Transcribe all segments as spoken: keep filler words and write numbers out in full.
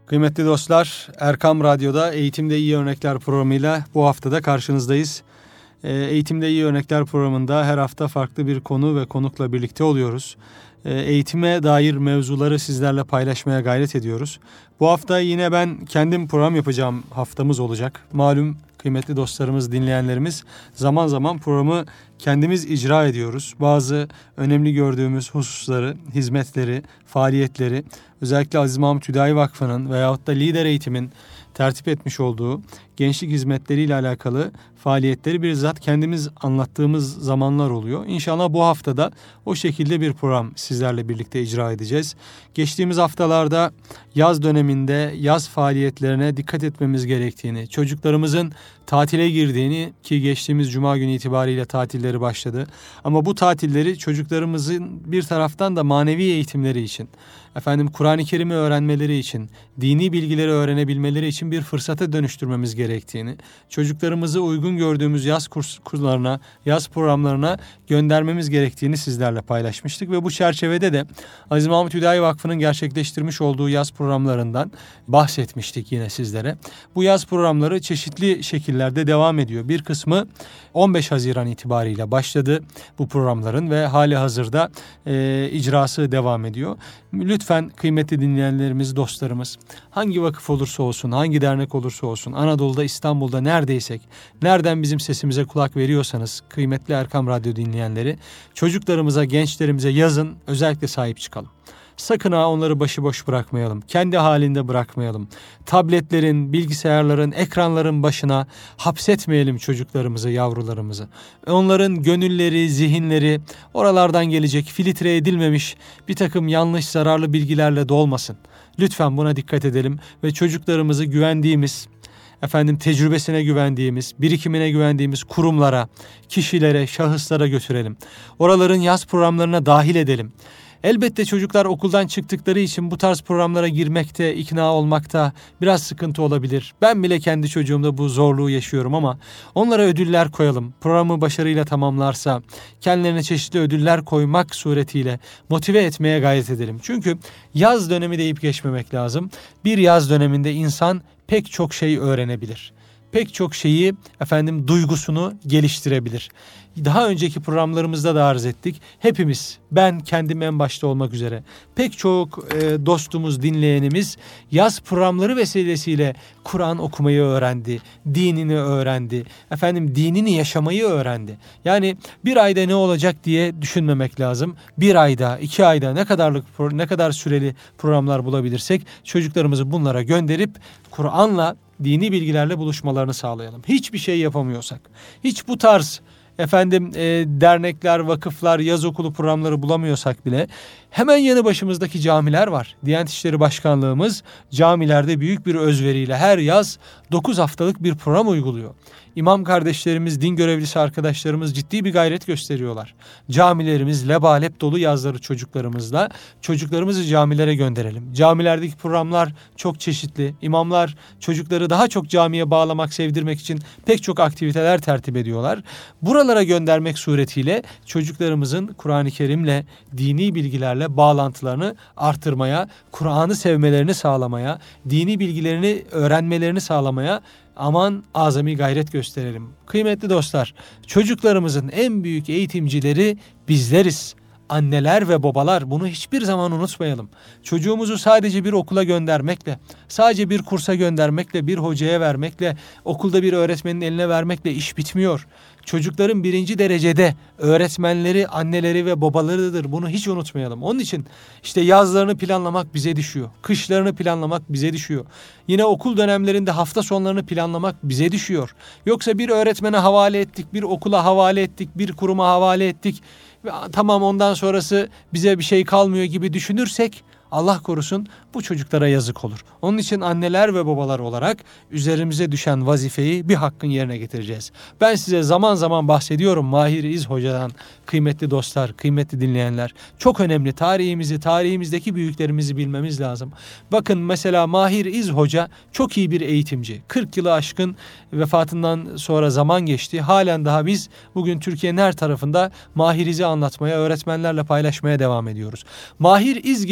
Kıymetli dostlar, Erkam Radyo'da Eğitimde İyi Örnekler programıyla bu haftada karşınızdayız. Eğitimde İyi Örnekler programında her hafta farklı bir konu ve konukla birlikte oluyoruz. Eğitime dair mevzuları sizlerle paylaşmaya gayret ediyoruz. Bu hafta yine ben kendim program yapacağım haftamız olacak. Malum kıymetli dostlarımız, dinleyenlerimiz, zaman zaman programı kendimiz icra ediyoruz. Bazı önemli gördüğümüz hususları, hizmetleri, faaliyetleri, özellikle Aziz Mahmut Hüdayi Vakfı'nın veyahut da Lider Eğitim'in tertip etmiş olduğu gençlik hizmetleriyle alakalı faaliyetleri bizzat kendimiz anlattığımız zamanlar oluyor. İnşallah bu haftada o şekilde bir program sizlerle birlikte icra edeceğiz. Geçtiğimiz haftalarda yaz döneminde yaz faaliyetlerine dikkat etmemiz gerektiğini, çocuklarımızın tatile girdiğini, ki geçtiğimiz cuma günü itibariyle tatilleri başladı. Ama bu tatilleri çocuklarımızın bir taraftan da manevi eğitimleri için, efendim Kur'an-ı Kerim'i öğrenmeleri için, dini bilgileri öğrenebilmeleri için bir fırsata dönüştürmemiz gerektiğini, çocuklarımızı uygun gördüğümüz yaz kurslarına, yaz programlarına göndermemiz gerektiğini sizlerle paylaşmıştık ve bu çerçevede de Aziz Mahmut Hüdayi Vakfı'nın gerçekleştirmiş olduğu yaz programlarından bahsetmiştik yine sizlere. Bu yaz programları çeşitli şekillerde devam ediyor. Bir kısmı on beş Haziran itibariyle başladı bu programların ve hali hazırda e, icrası devam ediyor. Lütfen kıymetli dinleyenlerimiz, dostlarımız, hangi vakıf olursa olsun, hangi dernek olursa olsun, Anadolu'da, İstanbul'da neredeysek, nereden bizim sesimize kulak veriyorsanız kıymetli Erkam Radyo dinleyenleri, çocuklarımıza, gençlerimize yazın, özellikle sahip çıkalım. Sakın ha onları başıboş bırakmayalım. Kendi halinde bırakmayalım. Tabletlerin, bilgisayarların, ekranların başına hapsetmeyelim çocuklarımızı, yavrularımızı. Onların gönülleri, zihinleri oralardan gelecek filtre edilmemiş bir takım yanlış, zararlı bilgilerle dolmasın. Lütfen buna dikkat edelim ve çocuklarımızı güvendiğimiz, efendim tecrübesine güvendiğimiz, birikimine güvendiğimiz kurumlara, kişilere, şahıslara götürelim. Oraların yaz programlarına dahil edelim. Elbette çocuklar okuldan çıktıkları için bu tarz programlara girmekte, ikna olmakta biraz sıkıntı olabilir. Ben bile kendi çocuğumda bu zorluğu yaşıyorum ama onlara ödüller koyalım. Programı başarıyla tamamlarsa kendilerine çeşitli ödüller koymak suretiyle motive etmeye gayret edelim. Çünkü yaz dönemi deyip geçmemek lazım. Bir yaz döneminde insan pek çok şey öğrenebilir. Pek çok şeyi efendim duygusunu geliştirebilir. Daha önceki programlarımızda da arz ettik. Hepimiz, ben kendim en başta olmak üzere, pek çok e, dostumuz, dinleyenimiz yaz programları vesilesiyle Kur'an okumayı öğrendi, dinini öğrendi, efendim dinini yaşamayı öğrendi. Yani bir ayda ne olacak diye düşünmemek lazım. Bir ayda, iki ayda ne kadarlık, ne kadar süreli programlar bulabilirsek çocuklarımızı bunlara gönderip Kur'an'la, dini bilgilerle buluşmalarını sağlayalım. Hiçbir şey yapamıyorsak, hiç bu tarz efendim e, dernekler, vakıflar, yaz okulu programları bulamıyorsak bile hemen yanı başımızdaki camiler var. Diyanet İşleri Başkanlığımız camilerde büyük bir özveriyle her yaz dokuz haftalık bir program uyguluyor. İmam kardeşlerimiz, din görevlisi arkadaşlarımız ciddi bir gayret gösteriyorlar. Camilerimiz lebalep dolu yazları çocuklarımızla. Çocuklarımızı camilere gönderelim. Camilerdeki programlar çok çeşitli. İmamlar çocukları daha çok camiye bağlamak, sevdirmek için pek çok aktiviteler tertip ediyorlar. Buralara göndermek suretiyle çocuklarımızın Kur'an-ı Kerim'le, dini bilgilerle bağlantılarını artırmaya, Kur'an'ı sevmelerini sağlamaya, dini bilgilerini öğrenmelerini sağlamaya aman azami gayret gösterelim. Kıymetli dostlar, çocuklarımızın en büyük eğitimcileri bizleriz. Anneler ve babalar, bunu hiçbir zaman unutmayalım. Çocuğumuzu sadece bir okula göndermekle, sadece bir kursa göndermekle, bir hocaya vermekle, okulda bir öğretmenin eline vermekle iş bitmiyor. Çocukların birinci derecede öğretmenleri, anneleri ve babalarıdır. Bunu hiç unutmayalım. Onun için işte yazlarını planlamak bize düşüyor. Kışlarını planlamak bize düşüyor. Yine okul dönemlerinde hafta sonlarını planlamak bize düşüyor. Yoksa bir öğretmene havale ettik, bir okula havale ettik, bir kuruma havale ettik. Tamam, ondan sonrası bize bir şey kalmıyor gibi düşünürsek Allah korusun bu çocuklara yazık olur. Onun için anneler ve babalar olarak üzerimize düşen vazifeyi bir hakkın yerine getireceğiz. Ben size zaman zaman bahsediyorum Mahir İz Hoca'dan, kıymetli dostlar, kıymetli dinleyenler. Çok önemli, tarihimizi, tarihimizdeki büyüklerimizi bilmemiz lazım. Bakın mesela Mahir İz Hoca çok iyi bir eğitimci. kırk yılı aşkın vefatından sonra zaman geçti. Halen daha biz bugün Türkiye'nin her tarafında Mahir İz'i anlatmaya, öğretmenlerle paylaşmaya devam ediyoruz. Mahir İz gibi kaliteli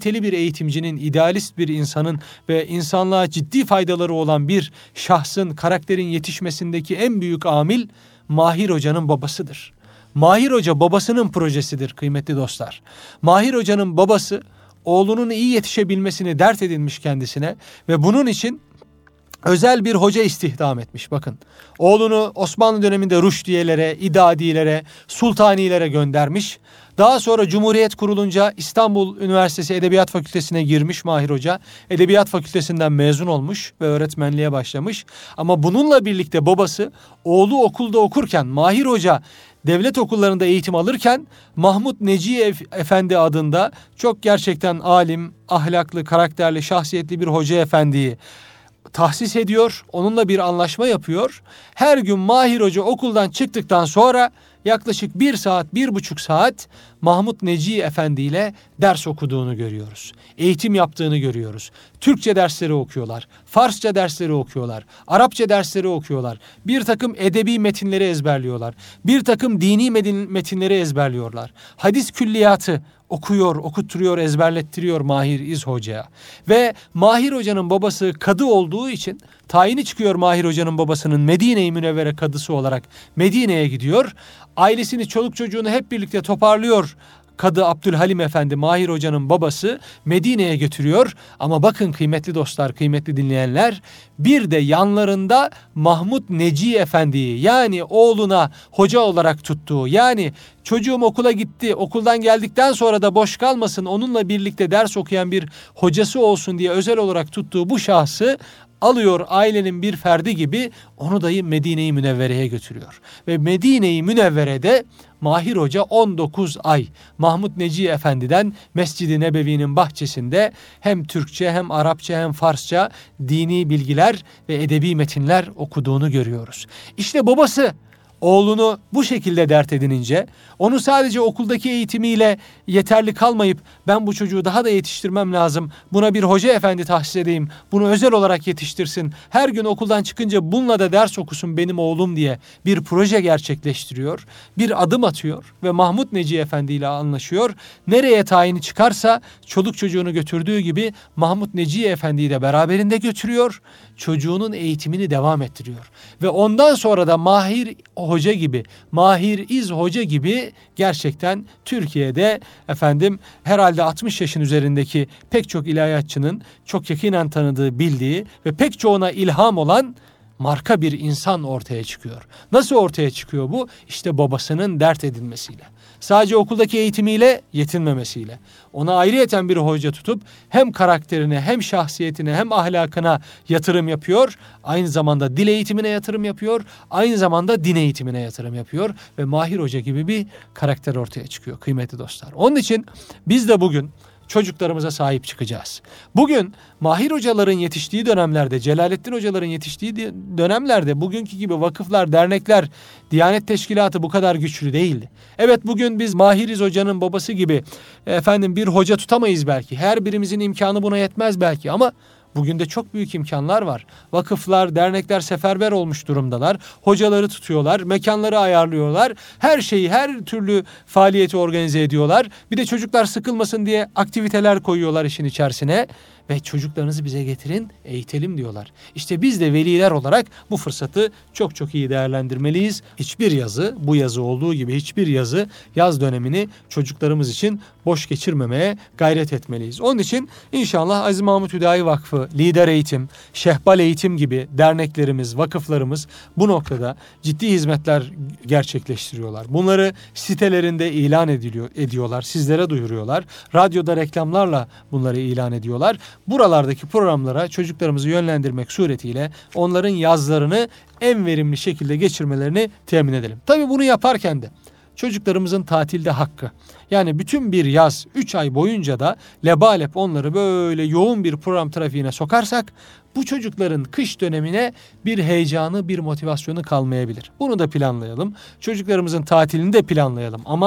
kaliteli bir eğitimcinin, idealist bir insanın ve insanlığa ciddi faydaları olan bir şahsın, karakterin yetişmesindeki en büyük amil Mahir Hoca'nın babasıdır. Mahir Hoca babasının projesidir kıymetli dostlar. Mahir Hoca'nın babası oğlunun iyi yetişebilmesini dert edinmiş kendisine ve bunun için özel bir hoca istihdam etmiş. Bakın, oğlunu Osmanlı döneminde Ruşdiyelere, İdadilere, Sultanilere göndermiş. Daha sonra Cumhuriyet kurulunca İstanbul Üniversitesi Edebiyat Fakültesine girmiş Mahir Hoca. Edebiyat Fakültesinden mezun olmuş ve öğretmenliğe başlamış. Ama bununla birlikte babası oğlu okulda okurken, Mahir Hoca devlet okullarında eğitim alırken Mahmut Neci Efendi adında çok gerçekten alim, ahlaklı, karakterli, şahsiyetli bir hoca efendiyi tahsis ediyor. Onunla bir anlaşma yapıyor. Her gün Mahir Hoca okuldan çıktıktan sonra yaklaşık bir saat, bir buçuk saat Mahmut Neci Efendi ile ders okuduğunu görüyoruz. Eğitim yaptığını görüyoruz. Türkçe dersleri okuyorlar. Farsça dersleri okuyorlar. Arapça dersleri okuyorlar. Bir takım edebi metinleri ezberliyorlar. Bir takım dini metinleri ezberliyorlar. Hadis külliyatı okuyor, okutturuyor, ezberlettiriyor Mahir İz Hoca'ya. Ve Mahir Hoca'nın babası kadı olduğu için tayini çıkıyor Mahir Hoca'nın babasının Medine-i Münevvere kadısı olarak Medine'ye gidiyor. Ailesini, çoluk çocuğunu hep birlikte toparlıyor. Kadı Abdülhalim Efendi, Mahir Hoca'nın babası, Medine'ye götürüyor. Ama bakın kıymetli dostlar, kıymetli dinleyenler, bir de yanlarında Mahmut Neci Efendi'yi, yani oğluna hoca olarak tuttuğu, yani çocuğum okula gitti, okuldan geldikten sonra da boş kalmasın, onunla birlikte ders okuyan bir hocası olsun diye özel olarak tuttuğu bu şahsı alıyor, ailenin bir ferdi gibi onu da Medine-i Münevvere'ye götürüyor. Ve Medine-i Münevvere'de Mahir Hoca on dokuz ay Mahmut Neci Efendi'den Mescid-i Nebevi'nin bahçesinde hem Türkçe hem Arapça hem Farsça dini bilgiler ve edebi metinler okuduğunu görüyoruz. İşte babası oğlunu bu şekilde dert edinince, onu sadece okuldaki eğitimiyle yeterli kalmayıp ben bu çocuğu daha da yetiştirmem lazım, buna bir hoca efendi tahsis edeyim, bunu özel olarak yetiştirsin, her gün okuldan çıkınca bununla da ders okusun benim oğlum diye bir proje gerçekleştiriyor, bir adım atıyor ve Mahmut Neci Efendi ile anlaşıyor. Nereye tayini çıkarsa çoluk çocuğunu götürdüğü gibi Mahmut Neci Efendi'yi de beraberinde götürüyor, çocuğunun eğitimini devam ettiriyor. Ve ondan sonra da Mahir Hoca gibi, Mahir İz Hoca gibi gerçekten Türkiye'de efendim herhalde altmış yaşın üzerindeki pek çok ilahiyatçının çok yakinen tanıdığı, bildiği ve pek çoğuna ilham olan marka bir insan ortaya çıkıyor. Nasıl ortaya çıkıyor bu? İşte babasının dert edilmesiyle. Sadece okuldaki eğitimiyle yetinmemesiyle. Ona ayrıyeten bir hoca tutup hem karakterine hem şahsiyetine hem ahlakına yatırım yapıyor. Aynı zamanda dil eğitimine yatırım yapıyor. Aynı zamanda din eğitimine yatırım yapıyor. Ve Mahir Hoca gibi bir karakter ortaya çıkıyor kıymetli dostlar. Onun için biz de bugün çocuklarımıza sahip çıkacağız. Bugün Mahir hocaların yetiştiği dönemlerde, Celalettin hocaların yetiştiği dönemlerde bugünkü gibi vakıflar, dernekler, Diyanet Teşkilatı bu kadar güçlü değildi. Evet, bugün biz Mahir İz Hoca'nın babası gibi efendim bir hoca tutamayız belki. Her birimizin imkanı buna yetmez belki ama bugün de çok büyük imkanlar var. Vakıflar, dernekler seferber olmuş durumdalar. Hocaları tutuyorlar, mekanları ayarlıyorlar. Her şeyi, her türlü faaliyeti organize ediyorlar. Bir de çocuklar sıkılmasın diye aktiviteler koyuyorlar işin içerisine. Ve çocuklarınızı bize getirin, eğitelim diyorlar. İşte biz de veliler olarak bu fırsatı çok çok iyi değerlendirmeliyiz. Hiçbir yazı, bu yazı olduğu gibi hiçbir yazı, yaz dönemini çocuklarımız için boş geçirmemeye gayret etmeliyiz. Onun için inşallah Aziz Mahmut Hüdayi Vakfı, Lider Eğitim, Şehbal Eğitim gibi derneklerimiz, vakıflarımız bu noktada ciddi hizmetler gerçekleştiriyorlar. Bunları sitelerinde ilan ediliyor, ediyorlar, sizlere duyuruyorlar. Radyoda reklamlarla bunları ilan ediyorlar. Buralardaki programlara çocuklarımızı yönlendirmek suretiyle onların yazlarını en verimli şekilde geçirmelerini temin edelim. Tabii bunu yaparken de çocuklarımızın tatilde hakkı. Yani bütün bir yaz, üç ay boyunca da lebalep onları böyle yoğun bir program trafiğine sokarsak bu çocukların kış dönemine bir heyecanı, bir motivasyonu kalmayabilir. Bunu da planlayalım. Çocuklarımızın tatilini de planlayalım ama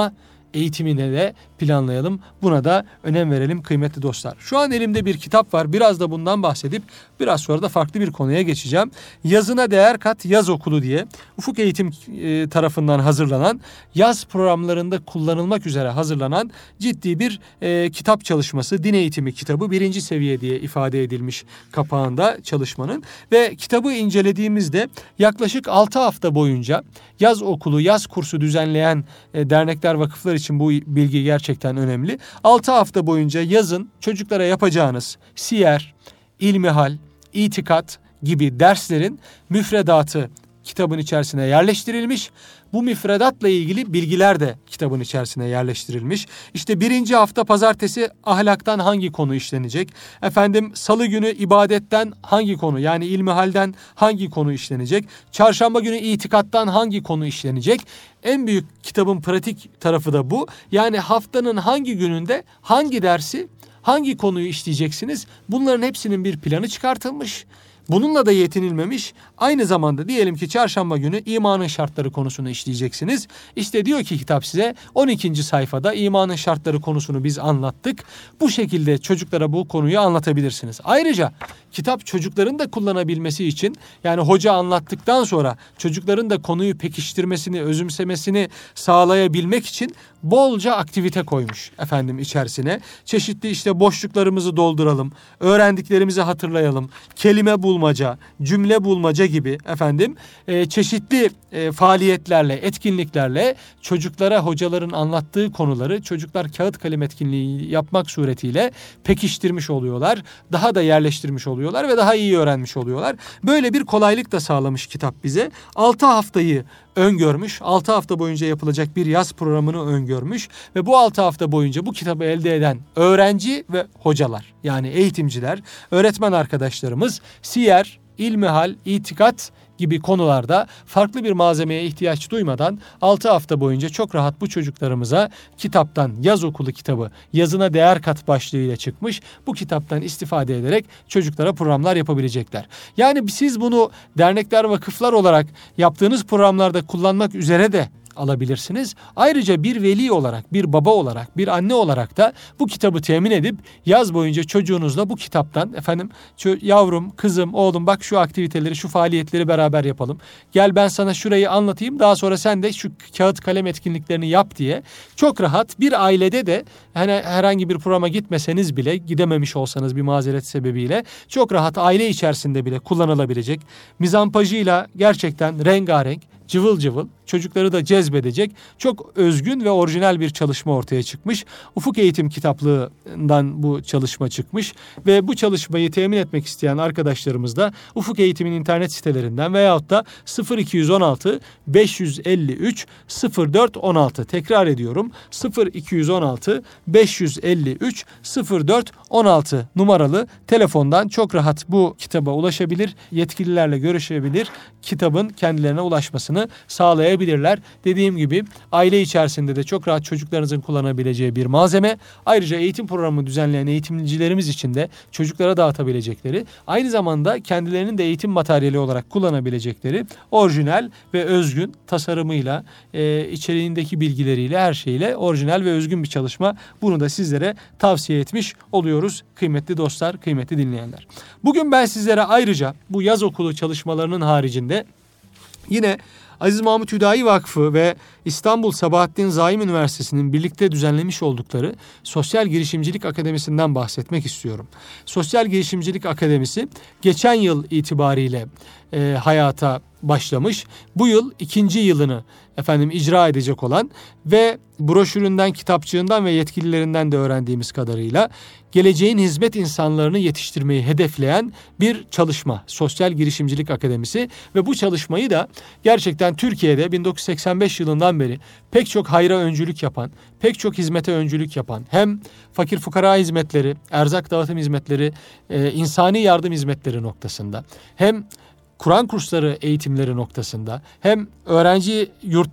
eğitimine de planlayalım. Buna da önem verelim kıymetli dostlar. Şu an elimde bir kitap var. Biraz da bundan bahsedip biraz sonra da farklı bir konuya geçeceğim. Yazına Değer Kat Yaz Okulu diye Ufuk Eğitim e, tarafından hazırlanan, yaz programlarında kullanılmak üzere hazırlanan ciddi bir e, kitap çalışması. Din eğitimi kitabı birinci seviye diye ifade edilmiş kapağında çalışmanın. Ve kitabı incelediğimizde yaklaşık altı hafta boyunca yaz okulu, yaz kursu düzenleyen e, dernekler, vakıflar için bu bilgi gerçekten önemli. altı hafta boyunca yazın çocuklara yapacağınız siyer, ilmihal, itikat gibi derslerin müfredatı kitabın içerisine yerleştirilmiş. Bu müfredatla ilgili bilgiler de kitabın içerisine yerleştirilmiş. İşte birinci hafta pazartesi ahlaktan hangi konu işlenecek? Efendim salı günü ibadetten hangi konu, yani ilmihalden hangi konu işlenecek? Çarşamba günü itikattan hangi konu işlenecek? En büyük kitabın pratik tarafı da bu. Yani haftanın hangi gününde hangi dersi, hangi konuyu işleyeceksiniz? Bunların hepsinin bir planı çıkartılmış. Bununla da yetinilmemiş. Aynı zamanda diyelim ki çarşamba günü imanın şartları konusunu işleyeceksiniz. İşte diyor ki kitap size on ikinci sayfada imanın şartları konusunu biz anlattık. Bu şekilde çocuklara bu konuyu anlatabilirsiniz. Ayrıca kitap çocukların da kullanabilmesi için, yani hoca anlattıktan sonra çocukların da konuyu pekiştirmesini, özümsemesini sağlayabilmek için bolca aktivite koymuş efendim içerisine. Çeşitli işte boşluklarımızı dolduralım, öğrendiklerimizi hatırlayalım, kelime bulmaca, cümle bulmaca gibi efendim e, çeşitli e, faaliyetlerle, etkinliklerle çocuklara hocaların anlattığı konuları çocuklar kağıt kalem etkinliği yapmak suretiyle pekiştirmiş oluyorlar. Daha da yerleştirmiş oluyorlar ve daha iyi öğrenmiş oluyorlar. Böyle bir kolaylık da sağlamış kitap bize. altı haftayı öngörmüş. altı hafta boyunca yapılacak bir yaz programını öngörmüş ve bu altı hafta boyunca bu kitabı elde eden öğrenci ve hocalar, yani eğitimciler, öğretmen arkadaşlarımız siyer, ilmihal, itikat gibi konularda farklı bir malzemeye ihtiyaç duymadan altı hafta boyunca çok rahat bu çocuklarımıza kitaptan, yaz okulu kitabı, yazına değer kat başlığıyla çıkmış, bu kitaptan istifade ederek çocuklara programlar yapabilecekler. Yani siz bunu dernekler, vakıflar olarak yaptığınız programlarda kullanmak üzere de alabilirsiniz. Ayrıca bir veli olarak, bir baba olarak, bir anne olarak da bu kitabı temin edip yaz boyunca çocuğunuzla bu kitaptan efendim yavrum, kızım, oğlum bak şu aktiviteleri, şu faaliyetleri beraber yapalım. Gel ben sana şurayı anlatayım, daha sonra sen de şu kağıt kalem etkinliklerini yap diye çok rahat bir ailede de, hani herhangi bir programa gitmeseniz bile, gidememiş olsanız bir mazeret sebebiyle çok rahat aile içerisinde bile kullanılabilecek, mizampajıyla gerçekten rengarenk, cıvıl cıvıl, çocukları da cezbedecek çok özgün ve orijinal bir çalışma ortaya çıkmış. Ufuk Eğitim kitaplığından bu çalışma çıkmış ve bu çalışmayı temin etmek isteyen arkadaşlarımız da Ufuk Eğitim'in internet sitelerinden veyahut da sıfır iki on altı beş yüz elli üç sıfır dört on altı, tekrar ediyorum, sıfır iki on altı beş yüz elli üç sıfır dört on altı numaralı telefondan çok rahat bu kitaba ulaşabilir, yetkililerle görüşebilir, kitabın kendilerine ulaşmasını sağlayabilirler. Dediğim gibi aile içerisinde de çok rahat çocuklarınızın kullanabileceği bir malzeme. Ayrıca eğitim programı düzenleyen eğitimcilerimiz için de çocuklara dağıtabilecekleri, aynı zamanda kendilerinin de eğitim materyali olarak kullanabilecekleri orijinal ve özgün tasarımıyla, e, içeriğindeki bilgileriyle, her şeyle orijinal ve özgün bir çalışma. Bunu da sizlere tavsiye etmiş oluyoruz kıymetli dostlar, kıymetli dinleyenler. Bugün ben sizlere ayrıca bu yaz okulu çalışmalarının haricinde yine Aziz Mahmut Hüdayi Vakfı ve İstanbul Sabahattin Zaim Üniversitesi'nin birlikte düzenlemiş oldukları Sosyal Girişimcilik Akademisi'nden bahsetmek istiyorum. Sosyal Girişimcilik Akademisi geçen yıl itibariyle e, hayata başlamış. Bu yıl ikinci yılını efendim icra edecek olan ve broşüründen, kitapçığından ve yetkililerinden de öğrendiğimiz kadarıyla geleceğin hizmet insanlarını yetiştirmeyi hedefleyen bir çalışma. Sosyal Girişimcilik Akademisi ve bu çalışmayı da gerçekten Türkiye'de bin dokuz yüz seksen beş yılından beri pek çok hayra öncülük yapan, pek çok hizmete öncülük yapan, hem fakir fukara hizmetleri, erzak dağıtım hizmetleri, e, insani yardım hizmetleri noktasında, hem Kur'an kursları eğitimleri noktasında, hem öğrenci yurtları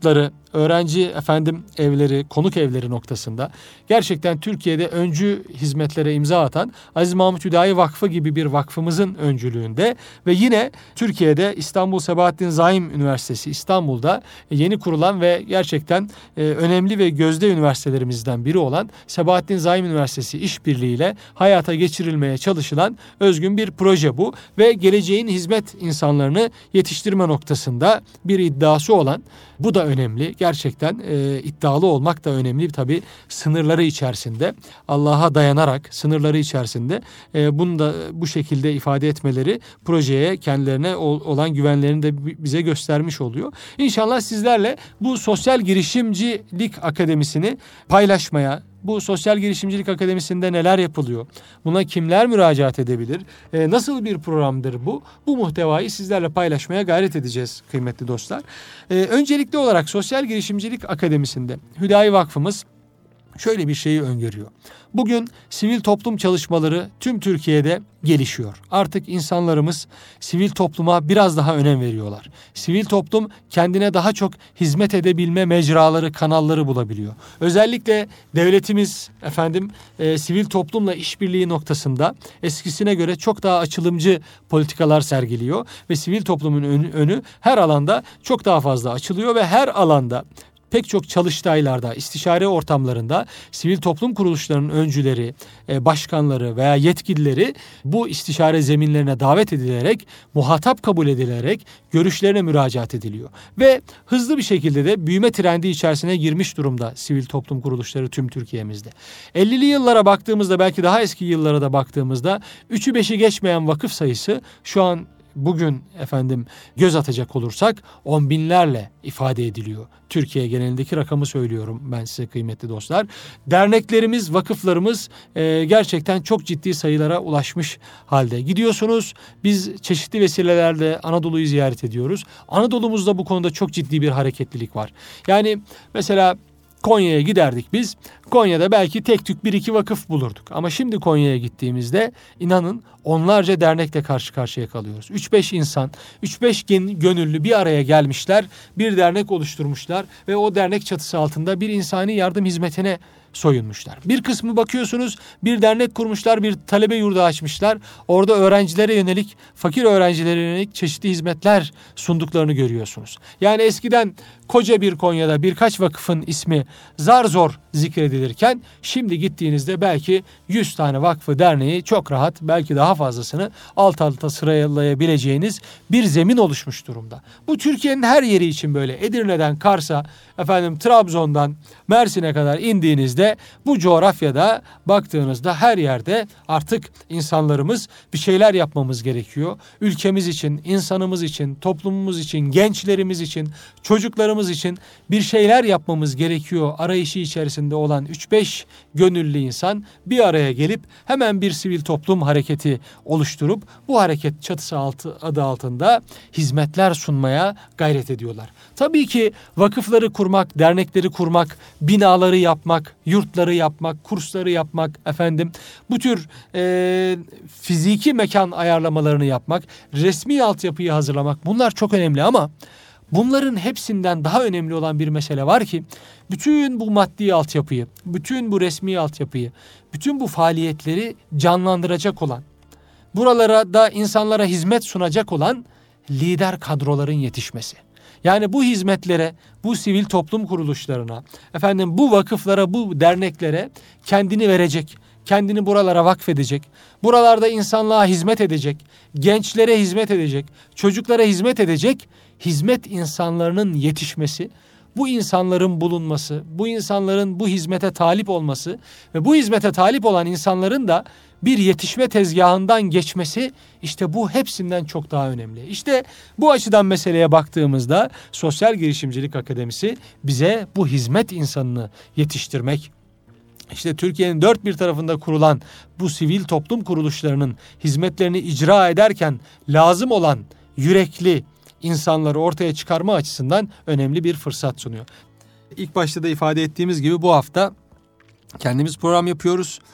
öğrenci efendim evleri, konuk evleri noktasında gerçekten Türkiye'de öncü hizmetlere imza atan Aziz Mahmut Hüdayi Vakfı gibi bir vakfımızın öncülüğünde ve yine Türkiye'de İstanbul Sabahattin Zaim Üniversitesi İstanbul'da yeni kurulan ve gerçekten e, önemli ve gözde üniversitelerimizden biri olan Sabahattin Zaim Üniversitesi işbirliğiyle hayata geçirilmeye çalışılan özgün bir proje bu ve geleceğin hizmet insanlarını yetiştirme noktasında bir iddiası olan, bu da önemli. Gerçekten e, iddialı olmak da önemli tabii, sınırları içerisinde, Allah'a dayanarak sınırları içerisinde e, bunu da bu şekilde ifade etmeleri projeye kendilerine olan güvenlerini de bize göstermiş oluyor. İnşallah sizlerle bu Sosyal Girişimcilik Akademisi'ni paylaşmaya, bu Sosyal Girişimcilik Akademisi'nde neler yapılıyor, buna kimler müracaat edebilir, e, nasıl bir programdır bu? Bu muhtevayı sizlerle paylaşmaya gayret edeceğiz kıymetli dostlar. E, öncelikli olarak Sosyal Girişimcilik Akademisi'nde Hüdayi Vakfımız şöyle bir şeyi öngörüyor. Bugün sivil toplum çalışmaları tüm Türkiye'de gelişiyor. Artık insanlarımız sivil topluma biraz daha önem veriyorlar. Sivil toplum kendine daha çok hizmet edebilme mecraları, kanalları bulabiliyor. Özellikle devletimiz efendim e, sivil toplumla işbirliği noktasında eskisine göre çok daha açılımcı politikalar sergiliyor ve sivil toplumun önü, önü her alanda çok daha fazla açılıyor ve her alanda pek çok çalıştaylarda, istişare ortamlarında sivil toplum kuruluşlarının öncüleri, başkanları veya yetkilileri bu istişare zeminlerine davet edilerek, muhatap kabul edilerek görüşlerine müracaat ediliyor. Ve hızlı bir şekilde de büyüme trendi içerisine girmiş durumda sivil toplum kuruluşları tüm Türkiye'mizde. ellili yıllara baktığımızda, belki daha eski yıllara da baktığımızda üçü beşi geçmeyen vakıf sayısı şu an bugün efendim göz atacak olursak on binlerle ifade ediliyor. Türkiye genelindeki rakamı söylüyorum ben size kıymetli dostlar. Derneklerimiz, vakıflarımız e, gerçekten çok ciddi sayılara ulaşmış halde. Gidiyorsunuz, biz çeşitli vesilelerle Anadolu'yu ziyaret ediyoruz. Anadolu'muzda bu konuda çok ciddi bir hareketlilik var. Yani mesela Konya'ya giderdik biz. Konya'da belki tek tük bir iki vakıf bulurduk. Ama şimdi Konya'ya gittiğimizde inanın onlarca dernekle karşı karşıya kalıyoruz. üç beş insan, üç beş gönüllü bir araya gelmişler, bir dernek oluşturmuşlar ve o dernek çatısı altında bir insani yardım hizmetine soyunmuşlar. Bir kısmı bakıyorsunuz bir dernek kurmuşlar, bir talebe yurdu açmışlar. Orada öğrencilere yönelik, fakir öğrencilere yönelik çeşitli hizmetler sunduklarını görüyorsunuz. Yani eskiden koca bir Konya'da birkaç vakıfın ismi zar zor zikredilirken şimdi gittiğinizde belki yüz tane vakfı, derneği çok rahat, belki daha fazlasını alt alta sıralayabileceğiniz bir zemin oluşmuş durumda. Bu Türkiye'nin her yeri için böyle. Edirne'den Kars'a, efendim Trabzon'dan Mersin'e kadar indiğinizde bu coğrafyada baktığınızda her yerde artık insanlarımız bir şeyler yapmamız gerekiyor. Ülkemiz için, insanımız için, toplumumuz için, gençlerimiz için, çocuklarımız için bir şeyler yapmamız gerekiyor arayışı içerisinde olan üç beş gönüllü insan bir araya gelip hemen bir sivil toplum hareketi oluşturup bu hareket çatısı altı, adı altında hizmetler sunmaya gayret ediyorlar. Tabii ki vakıfları kurmak, dernekleri kurmak, binaları yapmak, yurtları yapmak, kursları yapmak, efendim bu tür e, fiziki mekan ayarlamalarını yapmak, resmi altyapıyı hazırlamak, bunlar çok önemli ama bunların hepsinden daha önemli olan bir mesele var ki bütün bu maddi altyapıyı, bütün bu resmi altyapıyı, bütün bu faaliyetleri canlandıracak olan, buralara da insanlara hizmet sunacak olan lider kadroların yetişmesi. Yani bu hizmetlere, bu sivil toplum kuruluşlarına, efendim bu vakıflara, bu derneklere kendini verecek, kendini buralara vakfedecek, buralarda insanlığa hizmet edecek, gençlere hizmet edecek, çocuklara hizmet edecek hizmet insanlarının yetişmesi, bu insanların bulunması, bu insanların bu hizmete talip olması ve bu hizmete talip olan insanların da bir yetişme tezgahından geçmesi, işte bu hepsinden çok daha önemli. İşte bu açıdan meseleye baktığımızda Sosyal Girişimcilik Akademisi bize bu hizmet insanını yetiştirmek, İşte Türkiye'nin dört bir tarafında kurulan bu sivil toplum kuruluşlarının hizmetlerini icra ederken lazım olan yürekli insanları ortaya çıkarma açısından önemli bir fırsat sunuyor. İlk başta da ifade ettiğimiz gibi bu hafta kendimiz program yapıyoruz.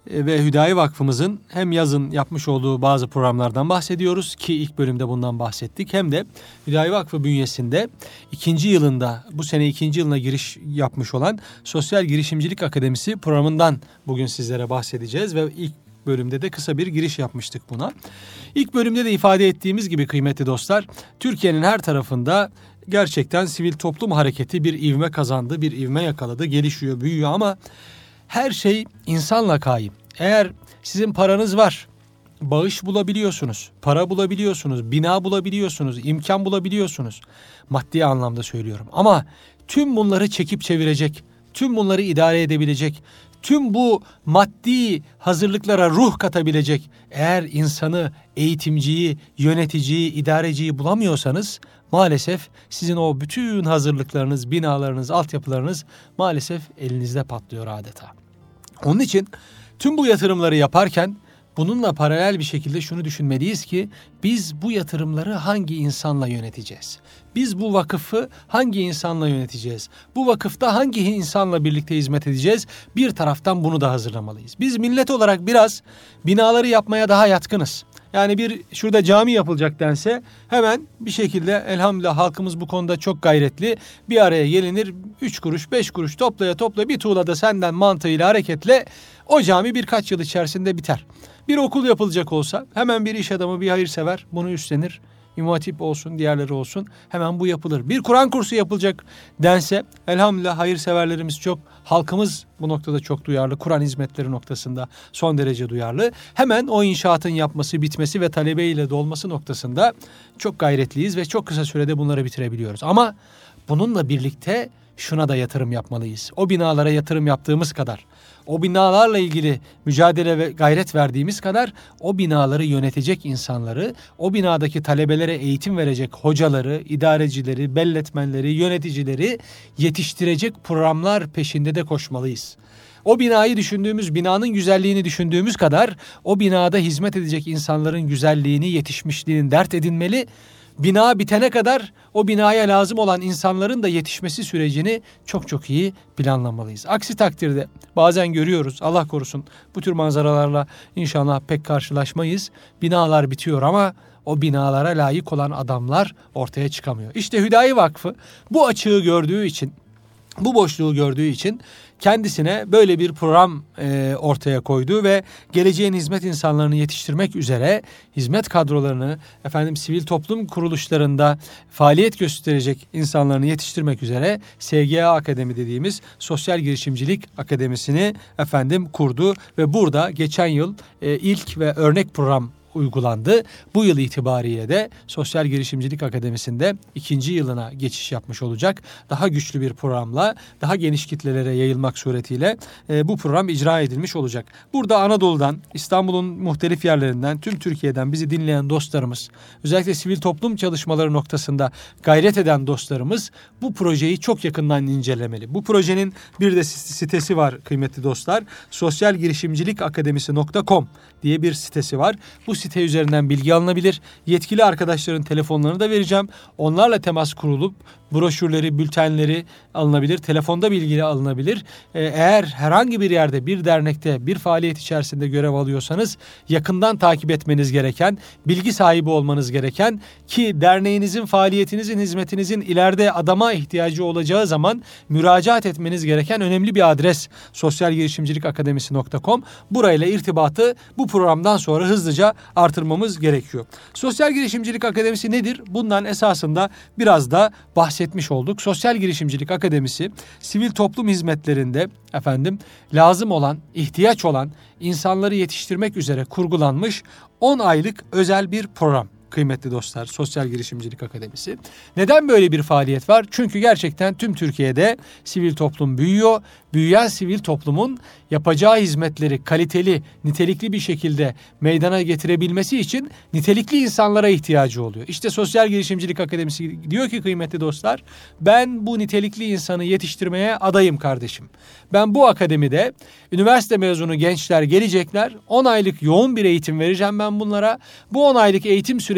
ve Hüdayi Vakfımızın hem yazın yapmış olduğu bazı programlardan bahsediyoruz ki ilk bölümde bundan bahsettik. Hem de Hüdayi Vakfı bünyesinde ikinci yılında, bu sene ikinci yılına giriş yapmış olan Sosyal Girişimcilik Akademisi programından bugün sizlere bahsedeceğiz ve ilk bölümde de kısa bir giriş yapmıştık buna. İlk bölümde de ifade ettiğimiz gibi kıymetli dostlar, Türkiye'nin her tarafında gerçekten sivil toplum hareketi bir ivme kazandı, bir ivme yakaladı, gelişiyor, büyüyor ama her şey insanla kaim. Eğer sizin paranız var, bağış bulabiliyorsunuz, para bulabiliyorsunuz, bina bulabiliyorsunuz, imkan bulabiliyorsunuz. Maddi anlamda söylüyorum. Ama tüm bunları çekip çevirecek, tüm bunları idare edebilecek, tüm bu maddi hazırlıklara ruh katabilecek eğer insanı, eğitimciyi, yöneticiyi, idareciyi bulamıyorsanız maalesef sizin o bütün hazırlıklarınız, binalarınız, altyapılarınız maalesef elinizde patlıyor adeta. Onun için tüm bu yatırımları yaparken bununla paralel bir şekilde şunu düşünmeliyiz ki biz bu yatırımları hangi insanla yöneteceğiz? Biz bu vakıfı hangi insanla yöneteceğiz? Bu vakıfta hangi insanla birlikte hizmet edeceğiz? Bir taraftan bunu da hazırlamalıyız. Biz millet olarak biraz binaları yapmaya daha yatkınız. Yani bir şurada cami yapılacak dense hemen bir şekilde elhamdülillah halkımız bu konuda çok gayretli. Bir araya gelinir, üç kuruş beş kuruş toplaya toplaya bir tuğla da senden mantığıyla hareketle o cami birkaç yıl içerisinde biter. Bir okul yapılacak olsa hemen bir iş adamı, bir hayırsever bunu üstlenir. İmam Hatip olsun, diğerleri olsun hemen bu yapılır. Bir Kur'an kursu yapılacak dense elhamdülillah hayırseverlerimiz çok. Halkımız bu noktada çok duyarlı. Kur'an hizmetleri noktasında son derece duyarlı. Hemen o inşaatın yapması, bitmesi ve talebeyle dolması noktasında çok gayretliyiz ve çok kısa sürede bunları bitirebiliyoruz. Ama bununla birlikte şuna da yatırım yapmalıyız. O binalara yatırım yaptığımız kadar, o binalarla ilgili mücadele ve gayret verdiğimiz kadar o binaları yönetecek insanları, o binadaki talebelere eğitim verecek hocaları, idarecileri, belletmenleri, yöneticileri yetiştirecek programlar peşinde de koşmalıyız. O binayı düşündüğümüz, binanın güzelliğini düşündüğümüz kadar o binada hizmet edecek insanların güzelliğini, yetişmişliğini dert edinmeli. Bina bitene kadar o binaya lazım olan insanların da yetişmesi sürecini çok çok iyi planlamalıyız. Aksi takdirde bazen görüyoruz, Allah korusun bu tür manzaralarla inşallah pek karşılaşmayız. Binalar bitiyor ama o binalara layık olan adamlar ortaya çıkamıyor. İşte Hüdayi Vakfı bu açığı gördüğü için, bu boşluğu gördüğü için kendisine böyle bir program e, ortaya koydu ve geleceğin hizmet insanlarını yetiştirmek üzere hizmet kadrolarını, efendim sivil toplum kuruluşlarında faaliyet gösterecek insanlarını yetiştirmek üzere S G A Akademi dediğimiz Sosyal Girişimcilik Akademisi'ni efendim kurdu ve burada geçen yıl e, ilk ve örnek program uygulandı. Bu yıl itibariyle de Sosyal Girişimcilik Akademisi'nde ikinci yılına geçiş yapmış olacak. Daha güçlü bir programla, daha geniş kitlelere yayılmak suretiyle e, bu program icra edilmiş olacak. Burada Anadolu'dan, İstanbul'un muhtelif yerlerinden, tüm Türkiye'den bizi dinleyen dostlarımız, özellikle sivil toplum çalışmaları noktasında gayret eden dostlarımız bu projeyi çok yakından incelemeli. Bu projenin bir de sitesi var kıymetli dostlar. sosyal girişimcilik akademisi nokta com diye bir sitesi var. Bu site üzerinden bilgi alınabilir. Yetkili arkadaşların telefonlarını da vereceğim. Onlarla temas kurulup broşürleri, bültenleri alınabilir. Telefonda bilgi alınabilir. Eğer herhangi bir yerde, bir dernekte, bir faaliyet içerisinde görev alıyorsanız yakından takip etmeniz gereken, bilgi sahibi olmanız gereken ki derneğinizin, faaliyetinizin, hizmetinizin ileride adama ihtiyacı olacağı zaman müracaat etmeniz gereken önemli bir adres sosyal girişimcilik akademisi nokta com. Burayla irtibatı bu programdan sonra hızlıca artırmamız gerekiyor. Sosyal Girişimcilik Akademisi nedir? Bundan esasında biraz da bahsetmiş olduk. Sosyal Girişimcilik Akademisi sivil toplum hizmetlerinde efendim lazım olan, ihtiyaç olan insanları yetiştirmek üzere kurgulanmış on aylık özel bir program. Kıymetli dostlar, Sosyal Girişimcilik Akademisi. Neden böyle bir faaliyet var? Çünkü gerçekten tüm Türkiye'de sivil toplum büyüyor. Büyüyen sivil toplumun yapacağı hizmetleri kaliteli, nitelikli bir şekilde meydana getirebilmesi için nitelikli insanlara ihtiyacı oluyor. İşte Sosyal Girişimcilik Akademisi diyor ki kıymetli dostlar, ben bu nitelikli insanı yetiştirmeye adayım kardeşim. Ben bu akademide üniversite mezunu gençler gelecekler. on aylık yoğun bir eğitim vereceğim ben bunlara. Bu on aylık eğitim süreci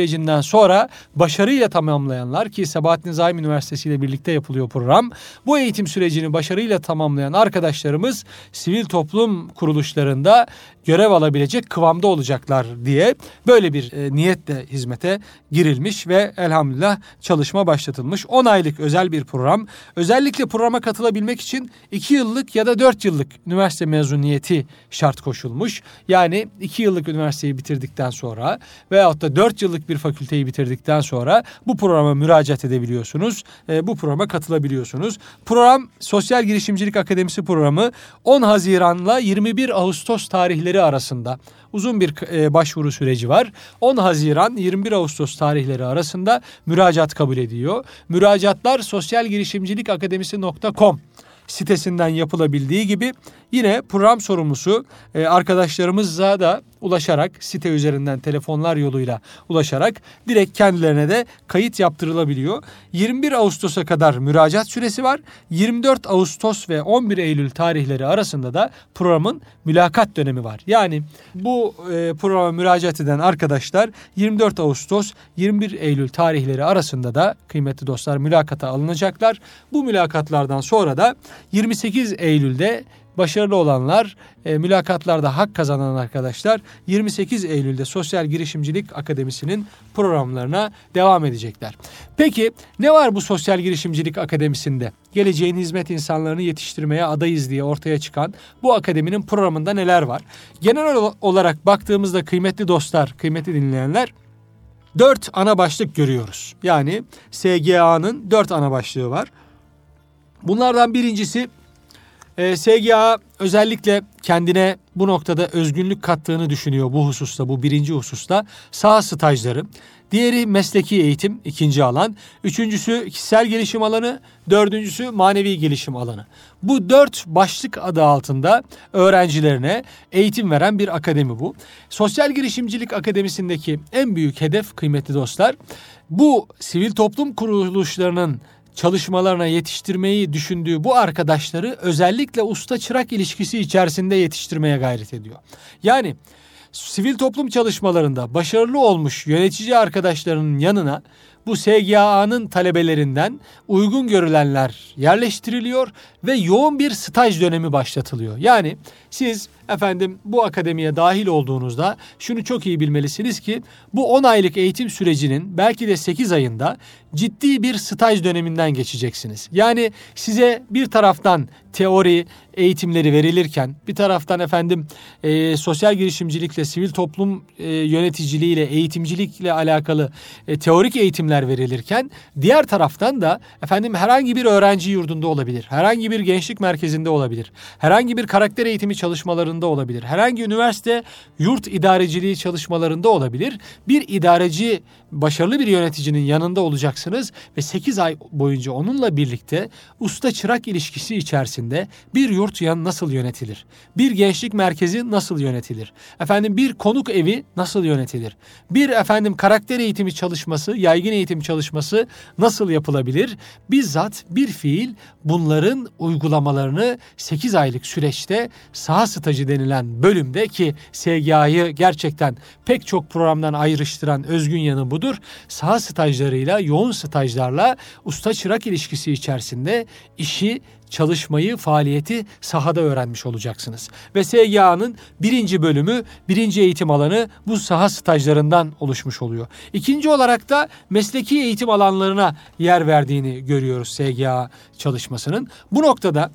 sürecinden sonra başarıyla tamamlayanlar, ki Sabahattin Zaim Üniversitesi ile birlikte yapılıyor program. Bu eğitim sürecini başarıyla tamamlayan arkadaşlarımız sivil toplum kuruluşlarında görev alabilecek kıvamda olacaklar diye böyle bir e, niyetle hizmete girilmiş ve elhamdülillah çalışma başlatılmış. on aylık özel bir program. Özellikle programa katılabilmek için iki yıllık ya da dört yıllık üniversite mezuniyeti şart koşulmuş. Yani iki yıllık üniversiteyi bitirdikten sonra veyahut da dört yıllık bir fakülteyi bitirdikten sonra bu programa müracaat edebiliyorsunuz. E, bu programa katılabiliyorsunuz. Program Sosyal Girişimcilik Akademisi programı on Haziran'la yirmi bir Ağustos tarihleri arasında uzun bir e, başvuru süreci var. on Haziran yirmi bir Ağustos tarihleri arasında müracaat kabul ediyor. Müracaatlar sosyalgirişimcilik akademisi nokta com sitesinden yapılabildiği gibi yine program sorumlusu e, arkadaşlarımıza da ulaşarak, site üzerinden telefonlar yoluyla ulaşarak direkt kendilerine de kayıt yaptırılabiliyor. yirmi bir Ağustos'a kadar müracaat süresi var. yirmi dört Ağustos ve on bir Eylül tarihleri arasında da programın mülakat dönemi var. Yani bu e, programa müracaat eden arkadaşlar yirmi dört Ağustos yirmi bir Eylül tarihleri arasında da kıymetli dostlar mülakata alınacaklar. Bu mülakatlardan sonra da yirmi sekiz Eylül'de başarılı olanlar, e, mülakatlarda hak kazanan arkadaşlar yirmi sekiz Eylül'de Sosyal Girişimcilik Akademisi'nin programlarına devam edecekler. Peki ne var bu Sosyal Girişimcilik Akademisi'nde? Geleceğin hizmet insanlarını yetiştirmeye adayız diye ortaya çıkan bu akademinin programında neler var? Genel olarak baktığımızda kıymetli dostlar, kıymetli dinleyenler, dört ana başlık görüyoruz. Yani S G A'nın dört ana başlığı var. Bunlardan birincisi, e, S G A özellikle kendine bu noktada özgünlük kattığını düşünüyor bu hususta, bu birinci hususta. Saha stajları. Diğeri mesleki eğitim, ikinci alan. Üçüncüsü kişisel gelişim alanı. Dördüncüsü manevi gelişim alanı. Bu dört başlık adı altında öğrencilerine eğitim veren bir akademi bu. Sosyal Girişimcilik Akademisi'ndeki en büyük hedef kıymetli dostlar, bu sivil toplum kuruluşlarının çalışmalarına yetiştirmeyi düşündüğü bu arkadaşları özellikle usta çırak ilişkisi içerisinde yetiştirmeye gayret ediyor. Yani sivil toplum çalışmalarında başarılı olmuş yönetici arkadaşlarının yanına bu S G A'nın talebelerinden uygun görülenler yerleştiriliyor ve yoğun bir staj dönemi başlatılıyor. Yani siz efendim bu akademiye dahil olduğunuzda şunu çok iyi bilmelisiniz ki bu on aylık eğitim sürecinin belki de sekiz ayında ciddi bir staj döneminden geçeceksiniz. Yani size bir taraftan teori eğitimleri verilirken bir taraftan efendim e, sosyal girişimcilikle, sivil toplum e, yöneticiliğiyle, eğitimcilikle alakalı e, teorik eğitimler verilirken diğer taraftan da efendim herhangi bir öğrenci yurdunda olabilir, herhangi bir gençlik merkezinde olabilir, herhangi bir karakter eğitimi çalışmalarında olabilir, herhangi üniversite yurt idareciliği çalışmalarında olabilir. Bir idareci, başarılı bir yöneticinin yanında olacaksınız ve sekiz ay boyunca onunla birlikte usta çırak ilişkisi içerisinde bir yurt yan nasıl yönetilir? Bir gençlik merkezi nasıl yönetilir? Efendim bir konuk evi nasıl yönetilir? Bir efendim karakter eğitimi çalışması, yaygın eğitim çalışması nasıl yapılabilir? Bizzat bir fiil bunların uygulamalarını sekiz aylık süreçte saha stajı denilen bölümde, ki S G A'yı gerçekten pek çok programdan ayrıştıran özgün yanı budur. Saha stajlarıyla, yoğun stajlarla usta çırak ilişkisi içerisinde işi, çalışmayı, faaliyeti sahada öğrenmiş olacaksınız. Ve S G A'nın birinci bölümü, birinci eğitim alanı bu saha stajlarından oluşmuş oluyor. İkinci olarak da mesleki eğitim alanlarına yer verdiğini görüyoruz S G A çalışmasının. Bu noktada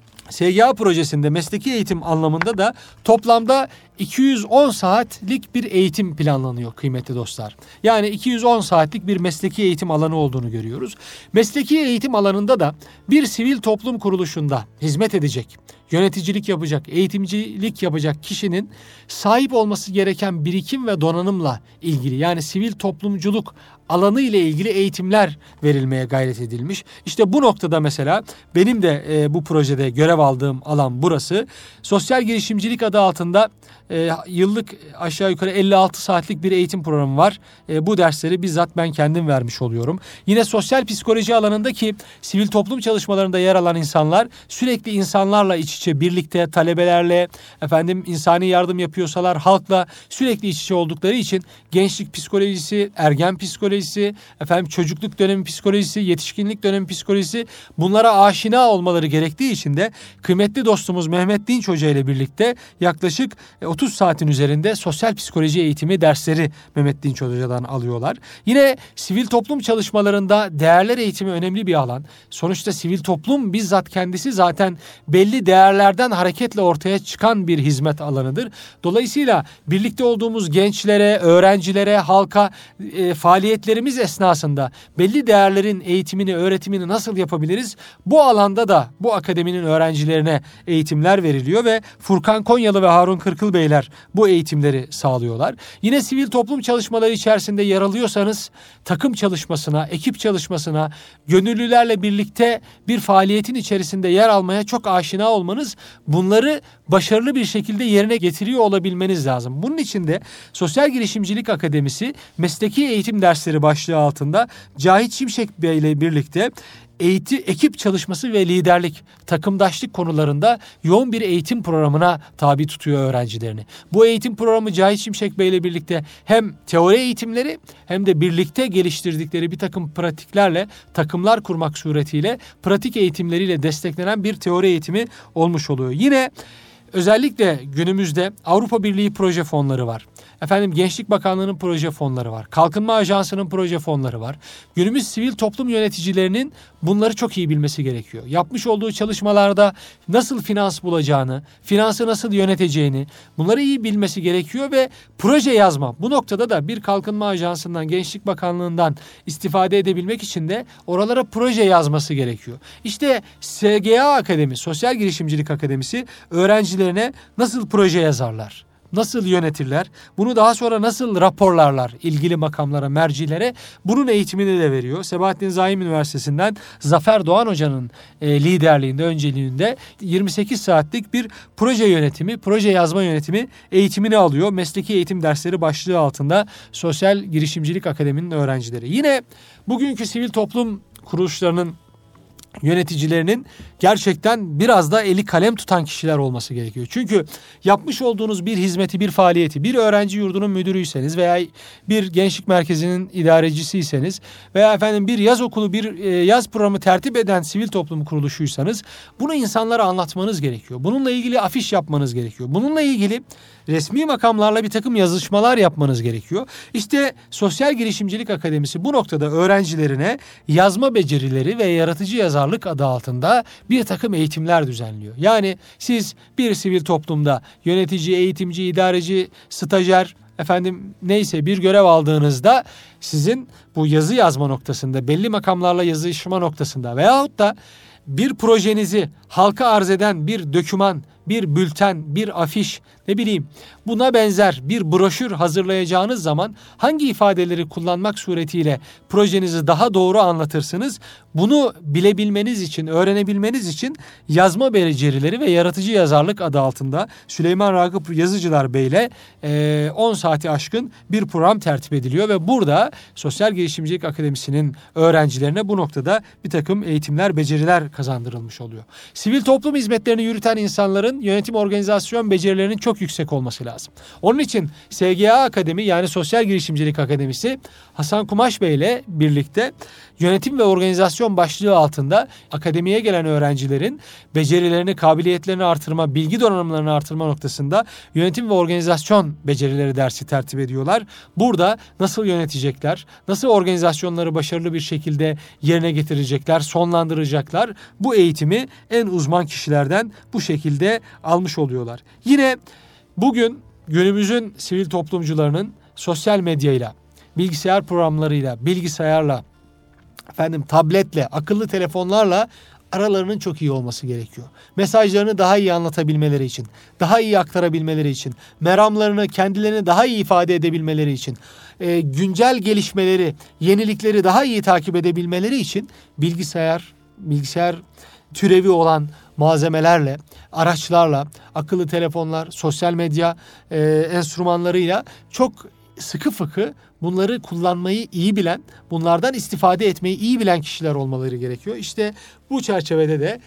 S G A projesinde mesleki eğitim anlamında da toplamda iki yüz on saatlik bir eğitim planlanıyor kıymetli dostlar. Yani iki yüz on saatlik bir mesleki eğitim alanı olduğunu görüyoruz. Mesleki eğitim alanında da bir sivil toplum kuruluşunda hizmet edecek, yöneticilik yapacak, eğitimcilik yapacak kişinin sahip olması gereken birikim ve donanımla ilgili, yani sivil toplumculuk alanı ile ilgili eğitimler verilmeye gayret edilmiş. İşte bu noktada mesela benim de e, bu projede görev aldığım alan burası. Sosyal girişimcilik adı altında e, yıllık aşağı yukarı elli altı saatlik bir eğitim programı var. E, bu dersleri bizzat ben kendim vermiş oluyorum. Yine sosyal psikoloji alanındaki sivil toplum çalışmalarında yer alan insanlar sürekli insanlarla iç içe, birlikte, talebelerle, efendim insani yardım yapıyorsalar halkla sürekli iç içe oldukları için gençlik psikolojisi, ergen psikolojisi, efendim çocukluk dönemi psikolojisi, yetişkinlik dönemi psikolojisi, bunlara aşina olmaları gerektiği için de kıymetli dostumuz Mehmet Dinç Hoca ile birlikte yaklaşık otuz saatin üzerinde sosyal psikoloji eğitimi dersleri Mehmet Dinç Hoca'dan alıyorlar. Yine sivil toplum çalışmalarında değerler eğitimi önemli bir alan. Sonuçta sivil toplum bizzat kendisi zaten belli değerlerden hareketle ortaya çıkan bir hizmet alanıdır. Dolayısıyla birlikte olduğumuz gençlere, öğrencilere, halka e, faaliyetlerimiz esnasında belli değerlerin eğitimini, öğretimini nasıl yapabiliriz? Bu alanda da bu akademinin öğrencilerine eğitimler veriliyor ve Furkan Konyalı ve Harun Kırkılbeyler bu eğitimleri sağlıyorlar. Yine sivil toplum çalışmaları içerisinde yer alıyorsanız takım çalışmasına, ekip çalışmasına, gönüllülerle birlikte bir faaliyetin içerisinde yer almaya çok aşina olmanız, bunları başarılı bir şekilde yerine getiriyor olabilmeniz lazım. Bunun için de Sosyal Girişimcilik Akademisi mesleki eğitim dersleri başlığı altında Cahit Şimşek Bey ile birlikte eğitim, ekip çalışması ve liderlik, takımdaşlık konularında yoğun bir eğitim programına tabi tutuyor öğrencilerini. Bu eğitim programı Cahit Şimşek Bey ile birlikte hem teori eğitimleri hem de birlikte geliştirdikleri bir takım pratiklerle takımlar kurmak suretiyle pratik eğitimleriyle desteklenen bir teori eğitimi olmuş oluyor. Yine özellikle günümüzde Avrupa Birliği proje fonları var. Efendim Gençlik Bakanlığı'nın proje fonları var. Kalkınma Ajansı'nın proje fonları var. Günümüz sivil toplum yöneticilerinin bunları çok iyi bilmesi gerekiyor. Yapmış olduğu çalışmalarda nasıl finans bulacağını, finansı nasıl yöneteceğini, bunları iyi bilmesi gerekiyor ve proje yazma. Bu noktada da bir Kalkınma Ajansı'ndan, Gençlik Bakanlığı'ndan istifade edebilmek için de oralara proje yazması gerekiyor. İşte S G A Akademi, Sosyal Girişimcilik Akademisi öğrencilerine nasıl proje yazarlar, nasıl yönetirler, bunu daha sonra nasıl raporlarlar ilgili makamlara, mercilere, bunun eğitimini de veriyor. Sebahattin Zaim Üniversitesi'nden Zafer Doğan Hoca'nın e, liderliğinde, önceliğinde yirmi sekiz saatlik bir proje yönetimi, proje yazma yönetimi eğitimini alıyor. Mesleki eğitim dersleri başlığı altında Sosyal Girişimcilik Akademi'nin öğrencileri. Yine bugünkü sivil toplum kuruluşlarının yöneticilerinin gerçekten biraz da eli kalem tutan kişiler olması gerekiyor. Çünkü yapmış olduğunuz bir hizmeti, bir faaliyeti, bir öğrenci yurdunun müdürüyseniz veya bir gençlik merkezinin idarecisiyseniz veya efendim bir yaz okulu, bir yaz programı tertip eden sivil toplum kuruluşuysanız bunu insanlara anlatmanız gerekiyor. Bununla ilgili afiş yapmanız gerekiyor. Bununla ilgili resmi makamlarla bir takım yazışmalar yapmanız gerekiyor. İşte Sosyal Girişimcilik Akademisi bu noktada öğrencilerine yazma becerileri ve yaratıcı yazarlık adı altında bir takım eğitimler düzenliyor. Yani siz bir sivil toplumda yönetici, eğitimci, idareci, stajyer, efendim neyse bir görev aldığınızda sizin bu yazı yazma noktasında, belli makamlarla yazışma noktasında veyahut da bir projenizi halka arz eden bir doküman, bir bülten, bir afiş, ne bileyim buna benzer bir broşür hazırlayacağınız zaman hangi ifadeleri kullanmak suretiyle projenizi daha doğru anlatırsınız? Bunu bilebilmeniz için, öğrenebilmeniz için yazma becerileri ve yaratıcı yazarlık adı altında Süleyman Ragıp Yazıcılar Bey ile on saati aşkın bir program tertip ediliyor ve burada Sosyal Girişimcilik Akademisi'nin öğrencilerine bu noktada bir takım eğitimler, beceriler kazandırılmış oluyor. Sivil toplum hizmetlerini yürüten insanların yönetim organizasyon becerilerinin çok yüksek olması lazım. Onun için S G A Akademi yani Sosyal Girişimcilik Akademisi Hasan Kumaş Bey ile birlikte yönetim ve organizasyon başlığı altında akademiye gelen öğrencilerin becerilerini, kabiliyetlerini artırma, bilgi donanımlarını artırma noktasında yönetim ve organizasyon becerileri dersi tertip ediyorlar. Burada nasıl yönetecekler, nasıl organizasyonları başarılı bir şekilde yerine getirecekler, sonlandıracaklar, bu eğitimi en uzman kişilerden bu şekilde almış oluyorlar. Yine bugün günümüzün sivil toplumcularının sosyal medyayla, bilgisayar programlarıyla, bilgisayarla, efendim tabletle, akıllı telefonlarla aralarının çok iyi olması gerekiyor. Mesajlarını daha iyi anlatabilmeleri için, daha iyi aktarabilmeleri için, meramlarını, kendilerini daha iyi ifade edebilmeleri için, e, güncel gelişmeleri, yenilikleri daha iyi takip edebilmeleri için bilgisayar, bilgisayar türevi olan malzemelerle, araçlarla, akıllı telefonlar, sosyal medya e, enstrümanlarıyla çok sıkı fıkı bunları kullanmayı iyi bilen, bunlardan istifade etmeyi iyi bilen kişiler olmaları gerekiyor. İşte bu çerçevede de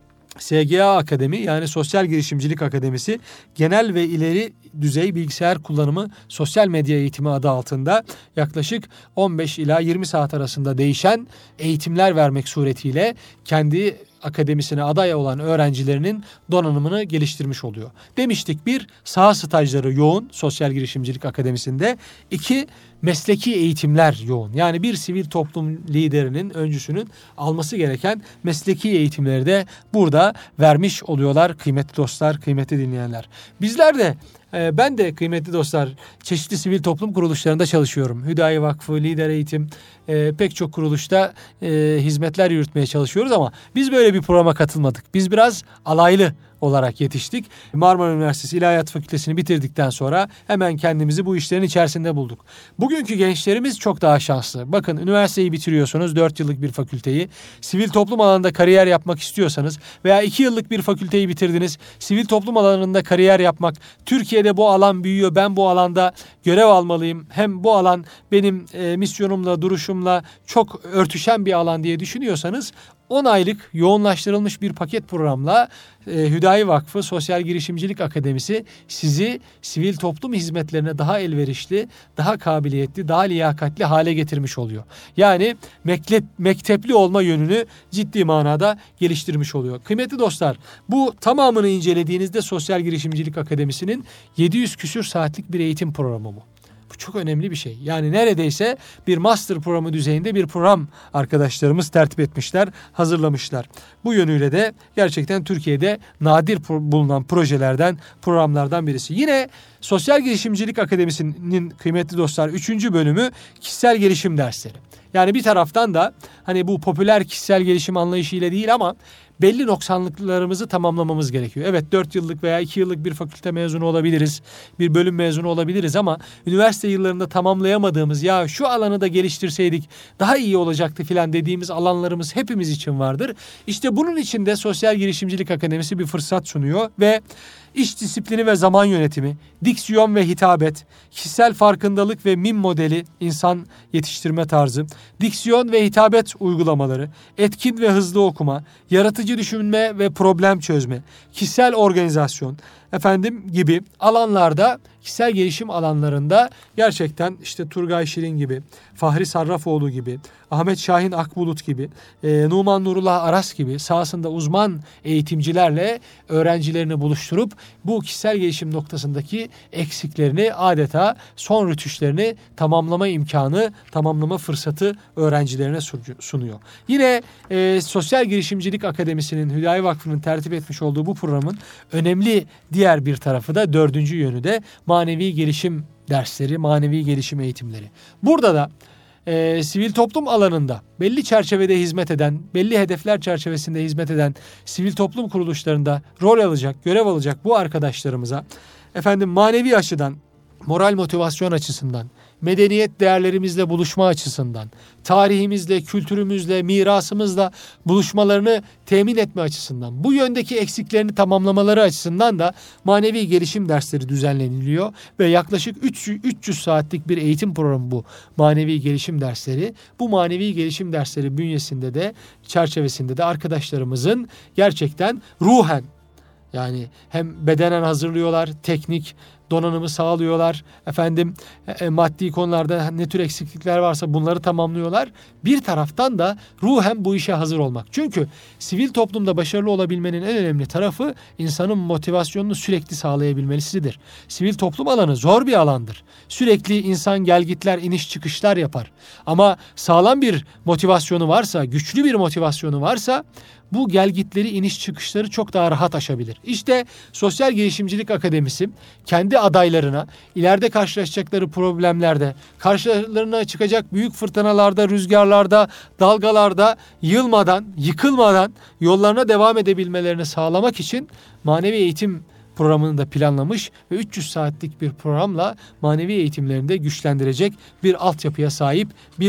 S G A Akademi, yani Sosyal Girişimcilik Akademisi, genel ve ileri düzey bilgisayar kullanımı sosyal medya eğitimi adı altında yaklaşık on beş ila yirmi saat arasında değişen eğitimler vermek suretiyle kendi akademisine aday olan öğrencilerinin donanımını geliştirmiş oluyor. Demiştik, bir, saha stajları yoğun Sosyal Girişimcilik Akademisi'nde. İki, mesleki eğitimler yoğun. Yani bir sivil toplum liderinin, öncüsünün alması gereken mesleki eğitimleri de burada vermiş oluyorlar kıymetli dostlar, kıymetli dinleyenler. Bizler de Ben de kıymetli dostlar çeşitli sivil toplum kuruluşlarında çalışıyorum. Hüdayi Vakfı, Lider Eğitim, e, pek çok kuruluşta e, hizmetler yürütmeye çalışıyoruz ama biz böyle bir programa katılmadık. Biz biraz alaylı olarak yetiştik. Marmara Üniversitesi İlahiyat Fakültesini bitirdikten sonra hemen kendimizi bu işlerin içerisinde bulduk. Bugünkü gençlerimiz çok daha şanslı. Bakın, üniversiteyi bitiriyorsunuz, dört yıllık bir fakülteyi. Sivil toplum alanında kariyer yapmak istiyorsanız veya iki yıllık bir fakülteyi bitirdiniz. Sivil toplum alanında kariyer yapmak, Türkiye'de bu alan büyüyor, ben bu alanda görev almalıyım. Hem bu alan benim e, misyonumla, duruşumla çok örtüşen bir alan diye düşünüyorsanız, on aylık yoğunlaştırılmış bir paket programla e, Hüdayi Vakfı Sosyal Girişimcilik Akademisi sizi sivil toplum hizmetlerine daha elverişli, daha kabiliyetli, daha liyakatli hale getirmiş oluyor. Yani mektep, mektepli olma yönünü ciddi manada geliştirmiş oluyor. Kıymetli dostlar, bu tamamını incelediğinizde Sosyal Girişimcilik Akademisi'nin yedi yüz küsür saatlik bir eğitim programı bu. Bu çok önemli bir şey. Yani neredeyse bir master programı düzeyinde bir program arkadaşlarımız tertip etmişler, hazırlamışlar. Bu yönüyle de gerçekten Türkiye'de nadir bulunan projelerden, programlardan birisi. Yine Sosyal Girişimcilik Akademisi'nin kıymetli dostlar üçüncü bölümü kişisel gelişim dersleri. Yani bir taraftan da hani bu popüler kişisel gelişim anlayışıyla değil ama belli noksanlıklarımızı tamamlamamız gerekiyor. Evet, dört yıllık veya iki yıllık bir fakülte mezunu olabiliriz, bir bölüm mezunu olabiliriz ama üniversite yıllarında tamamlayamadığımız, ya şu alanı da geliştirseydik daha iyi olacaktı filan dediğimiz alanlarımız hepimiz için vardır. İşte bunun için de Sosyal Girişimcilik Akademisi bir fırsat sunuyor ve iş disiplini ve zaman yönetimi, diksiyon ve hitabet, kişisel farkındalık ve mim modeli insan yetiştirme tarzı, diksiyon ve hitabet uygulamaları, etkin ve hızlı okuma, yaratıcı düşünme ve problem çözme, kişisel organizasyon, efendim gibi alanlarda, kişisel gelişim alanlarında gerçekten işte Turgay Şirin gibi, Fahri Sarrafoğlu gibi, Ahmet Şahin Akbulut gibi, e, Numan Nurullah Aras gibi sahasında uzman eğitimcilerle öğrencilerini buluşturup bu kişisel gelişim noktasındaki eksiklerini, adeta son rütüşlerini tamamlama imkanı, tamamlama fırsatı öğrencilerine sunuyor. Yine e, Sosyal Girişimcilik Akademisi'nin, Hüdayi Vakfı'nın tertip etmiş olduğu bu programın önemli diğer bir tarafı da, dördüncü yönü de manevi gelişim dersleri, manevi gelişim eğitimleri. Burada da e, sivil toplum alanında belli çerçevede hizmet eden, belli hedefler çerçevesinde hizmet eden sivil toplum kuruluşlarında rol alacak, görev alacak bu arkadaşlarımıza efendim manevi açıdan, moral motivasyon açısından, medeniyet değerlerimizle buluşma açısından, tarihimizle, kültürümüzle, mirasımızla buluşmalarını temin etme açısından, bu yöndeki eksiklerini tamamlamaları açısından da manevi gelişim dersleri düzenleniliyor ve yaklaşık üç yüz saatlik bir eğitim programı bu manevi gelişim dersleri. Bu manevi gelişim dersleri bünyesinde de, çerçevesinde de arkadaşlarımızın gerçekten ruhen, yani hem bedenen hazırlıyorlar, teknik donanımı sağlıyorlar. Efendim e, maddi konularda ne tür eksiklikler varsa bunları tamamlıyorlar. Bir taraftan da ruhen bu işe hazır olmak. Çünkü sivil toplumda başarılı olabilmenin en önemli tarafı insanın motivasyonunu sürekli sağlayabilmesidir. Sivil toplum alanı zor bir alandır. Sürekli insan gelgitler, iniş çıkışlar yapar. Ama sağlam bir motivasyonu varsa, güçlü bir motivasyonu varsa bu gelgitleri, iniş çıkışları çok daha rahat aşabilir. İşte Sosyal Girişimcilik Akademisi kendi adaylarına ileride karşılaşacakları problemlerde, karşılarına çıkacak büyük fırtınalarda, rüzgarlarda, dalgalarda yılmadan, yıkılmadan yollarına devam edebilmelerini sağlamak için manevi eğitim programını da planlamış ve üç yüz saatlik bir programla manevi eğitimlerinde güçlendirecek bir altyapıya sahip bir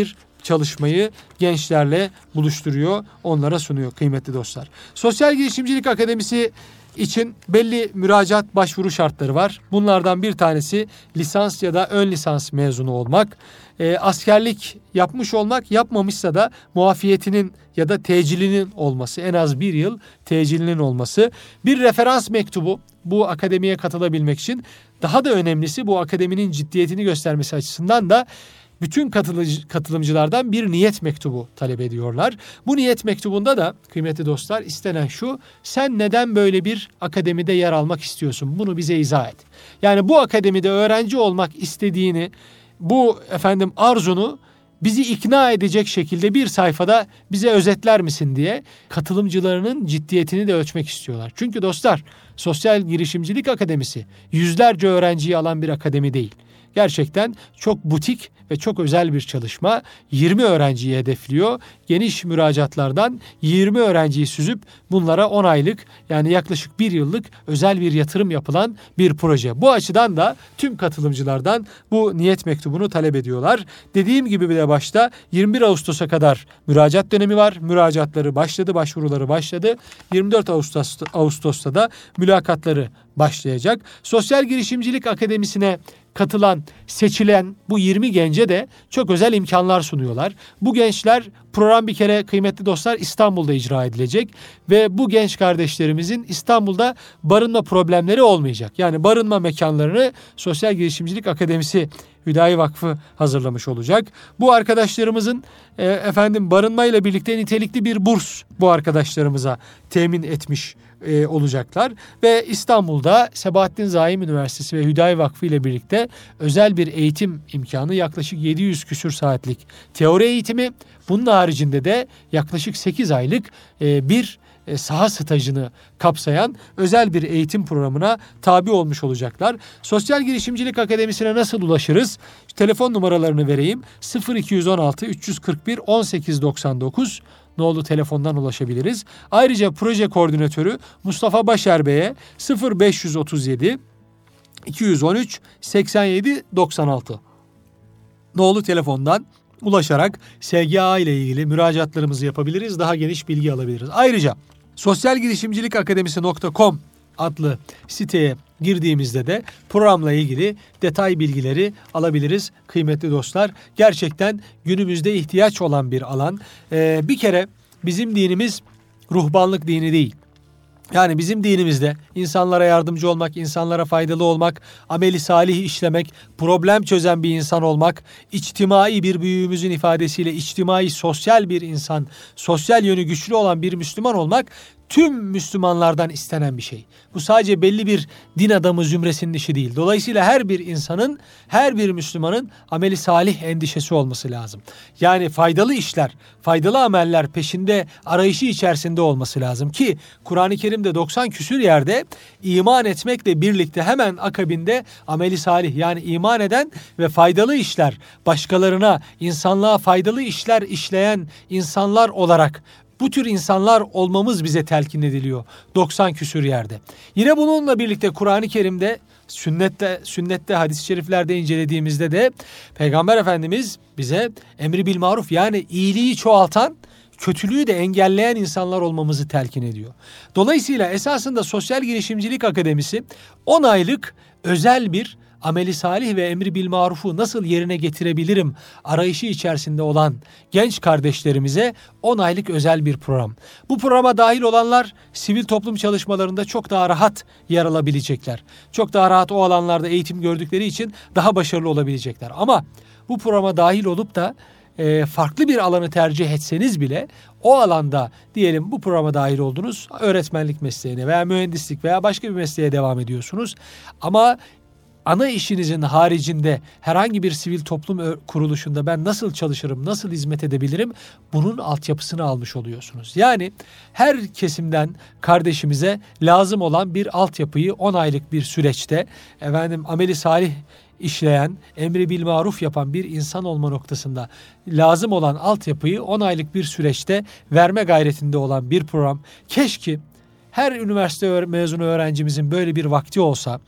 çalışmayı gençlerle buluşturuyor, onlara sunuyor kıymetli dostlar. Sosyal Girişimcilik Akademisi için belli müracaat başvuru şartları var. Bunlardan bir tanesi lisans ya da ön lisans mezunu olmak. E, askerlik yapmış olmak, yapmamışsa da muafiyetinin ya da tecilinin olması, en az bir yıl tecilinin olması. Bir referans mektubu bu akademiye katılabilmek için, daha da önemlisi bu akademinin ciddiyetini göstermesi açısından da bütün katılıcı, katılımcılardan bir niyet mektubu talep ediyorlar. Bu niyet mektubunda da kıymetli dostlar istenen şu: sen neden böyle bir akademide yer almak istiyorsun? Bunu bize izah et. Yani bu akademide öğrenci olmak istediğini, bu efendim arzunu bizi ikna edecek şekilde bir sayfada bize özetler misin diye katılımcılarının ciddiyetini de ölçmek istiyorlar. Çünkü dostlar, Sosyal Girişimcilik Akademisi yüzlerce öğrenciyi alan bir akademi değil. Gerçekten çok butik ve çok özel bir çalışma. yirmi öğrenciyi hedefliyor. Geniş müracaatlardan yirmi öğrenciyi süzüp bunlara on aylık, yani yaklaşık bir yıllık özel bir yatırım yapılan bir proje. Bu açıdan da tüm katılımcılardan bu niyet mektubunu talep ediyorlar. Dediğim gibi bir de başta yirmi bir Ağustos'a kadar müracaat dönemi var. Müracaatları başladı, başvuruları başladı. yirmi dört Ağustos, Ağustos'ta da mülakatları başlayacak. Sosyal Girişimcilik Akademisi'ne katılan, seçilen bu yirmi gence de çok özel imkanlar sunuyorlar. Bu gençler, program bir kere kıymetli dostlar İstanbul'da icra edilecek ve bu genç kardeşlerimizin İstanbul'da barınma problemleri olmayacak. Yani barınma mekanlarını Sosyal Girişimcilik Akademisi Hüdayi Vakfı hazırlamış olacak. Bu arkadaşlarımızın e, efendim barınmayla birlikte nitelikli bir burs bu arkadaşlarımıza temin etmiş e, olacaklar ve İstanbul'da Sebahattin Zaim Üniversitesi ve Hüdayi Vakfı ile birlikte özel bir eğitim imkanı, yaklaşık yedi yüz küsür saatlik teori eğitimi, bunun haricinde de yaklaşık sekiz aylık e, bir e, saha stajını kapsayan özel bir eğitim programına tabi olmuş olacaklar. Sosyal Girişimcilik Akademisi'ne nasıl ulaşırız? Telefon numaralarını vereyim. sıfır iki on altı üç kırk bir on sekiz doksan dokuz nolu telefondan ulaşabiliriz. Ayrıca proje koordinatörü Mustafa Başer Bey'e sıfır beş otuz yedi iki yüz on üç seksen yedi doksan altı nolu telefondan ulaşarak S G A ile ilgili müracaatlarımızı yapabiliriz. Daha geniş bilgi alabiliriz. Ayrıca sosyal girişimcilik akademisi nokta com adlı siteye girdiğimizde de programla ilgili detay bilgileri alabiliriz kıymetli dostlar. Gerçekten günümüzde ihtiyaç olan bir alan. Ee, bir kere bizim dinimiz ruhbanlık dini değil. Yani bizim dinimizde insanlara yardımcı olmak, insanlara faydalı olmak, ameli salih işlemek, problem çözen bir insan olmak, içtimai bir büyüğümüzün ifadesiyle içtimai sosyal bir insan, sosyal yönü güçlü olan bir Müslüman olmak tüm Müslümanlardan istenen bir şey. Bu sadece belli bir din adamı zümresinin işi değil. Dolayısıyla her bir insanın, her bir Müslümanın ameli salih endişesi olması lazım. Yani faydalı işler, faydalı ameller peşinde, arayışı içerisinde olması lazım ki Kur'an-ı Kerim'de doksan küsür yerde iman etmekle birlikte hemen akabinde ameli salih, yani iman eden ve faydalı işler, başkalarına, insanlığa faydalı işler işleyen insanlar olarak bu tür insanlar olmamız bize telkin ediliyor doksan küsür yerde. Yine bununla birlikte Kur'an-ı Kerim'de, sünnette, sünnette, hadis-i şeriflerde incelediğimizde de Peygamber Efendimiz bize emri bil maruf, yani iyiliği çoğaltan, kötülüğü de engelleyen insanlar olmamızı telkin ediyor. Dolayısıyla esasında Sosyal Girişimcilik Akademisi on aylık özel bir ameli salih ve emri bil marufu nasıl yerine getirebilirim arayışı içerisinde olan genç kardeşlerimize on aylık özel bir program. Bu programa dahil olanlar sivil toplum çalışmalarında çok daha rahat yer alabilecekler. Çok daha rahat o alanlarda eğitim gördükleri için daha başarılı olabilecekler. Ama bu programa dahil olup da e, farklı bir alanı tercih etseniz bile o alanda diyelim bu programa dahil oldunuz, öğretmenlik mesleğine veya mühendislik veya başka bir mesleğe devam ediyorsunuz. Ama ana işinizin haricinde herhangi bir sivil toplum kuruluşunda ben nasıl çalışırım, nasıl hizmet edebilirim? Bunun altyapısını almış oluyorsunuz. Yani her kesimden kardeşimize lazım olan bir altyapıyı on aylık bir süreçte efendim ameli salih işleyen, emri bil maruf yapan bir insan olma noktasında lazım olan altyapıyı on aylık bir süreçte verme gayretinde olan bir program. Keşke her üniversite mezunu öğrencimizin böyle bir vakti olsa.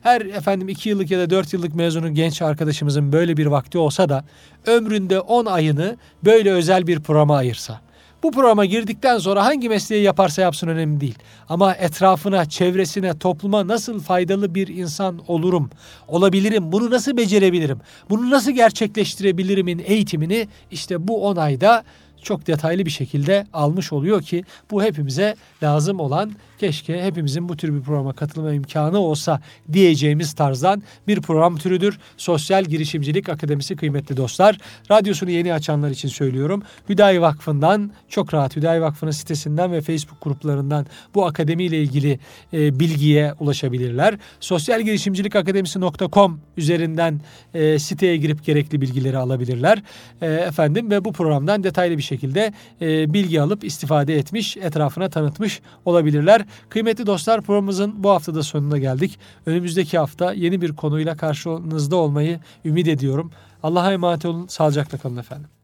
her efendim iki yıllık ya da dört yıllık mezunu genç arkadaşımızın böyle bir vakti olsa da ömründe on ayını böyle özel bir programa ayırsa. Bu programa girdikten sonra hangi mesleği yaparsa yapsın önemli değil. Ama etrafına, çevresine, topluma nasıl faydalı bir insan olurum, olabilirim, bunu nasıl becerebilirim, bunu nasıl gerçekleştirebilirimin eğitimini işte bu on ayda çok detaylı bir şekilde almış oluyor ki bu hepimize lazım olan, keşke hepimizin bu tür bir programa katılma imkanı olsa diyeceğimiz tarzdan bir program türüdür. Sosyal Girişimcilik Akademisi kıymetli dostlar. Radyosunu yeni açanlar için söylüyorum. Hüdayi Vakfı'ndan çok rahat, Hüdayi Vakfı'nın sitesinden ve Facebook gruplarından bu akademiyle ilgili e, bilgiye ulaşabilirler. sosyal girişimcilik akademisi nokta com üzerinden e, siteye girip gerekli bilgileri alabilirler. E, efendim ve bu programdan detaylı bir şekilde e, bilgi alıp istifade etmiş, etrafına tanıtmış olabilirler. Kıymetli dostlar, programımızın bu haftada sonuna geldik. Önümüzdeki hafta yeni bir konuyla karşınızda olmayı ümit ediyorum. Allah'a emanet olun, sağlıcakla kalın efendim.